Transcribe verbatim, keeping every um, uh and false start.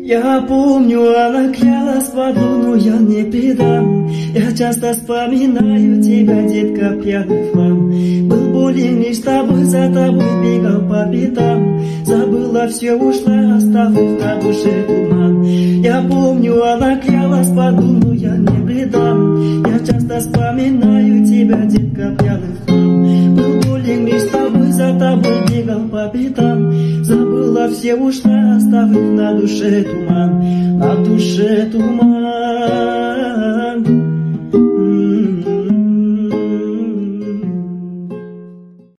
Я помню, она клялась в аду, но я не предам. Я часто вспоминаю тебя, детка, пьяный хлам. Был болен лишь с тобой, за тобой бегал по пятам. Забыла все, ушла, оставив на душе туман. Я помню, она клялась в аду, но я не предам. Я часто вспоминаю тебя, детка, пьяный хлам. Был болен лишь с тобой, за тобой бегал по пятам. Забыла все, ушла, оставив на душе туман, на душе туман.